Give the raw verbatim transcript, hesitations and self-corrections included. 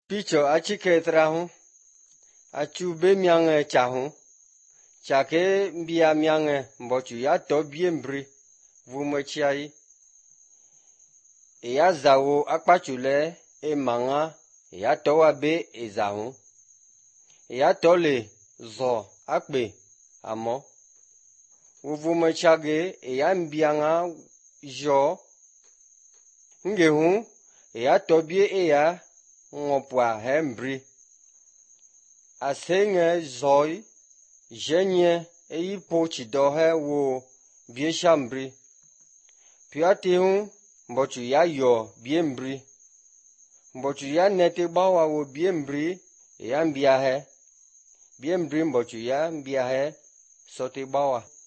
Picho achike trahu achube miange chahu chake mbia miange mbochu ya to biembri vumochiai ya zawo akpachule e manga ya to wabe ezahu ya to le zo akpe amo vumochage ya mbianga jo ngehu ya to bie e ya ngopwa hembri asenge zoi jenye eyi pochi dohe wo bie shambri piatihu mbochu ya yo biembri mbochu ya nete bawa wo biembri ya mbiahe biembri mbochu ya mbiahe sote bawa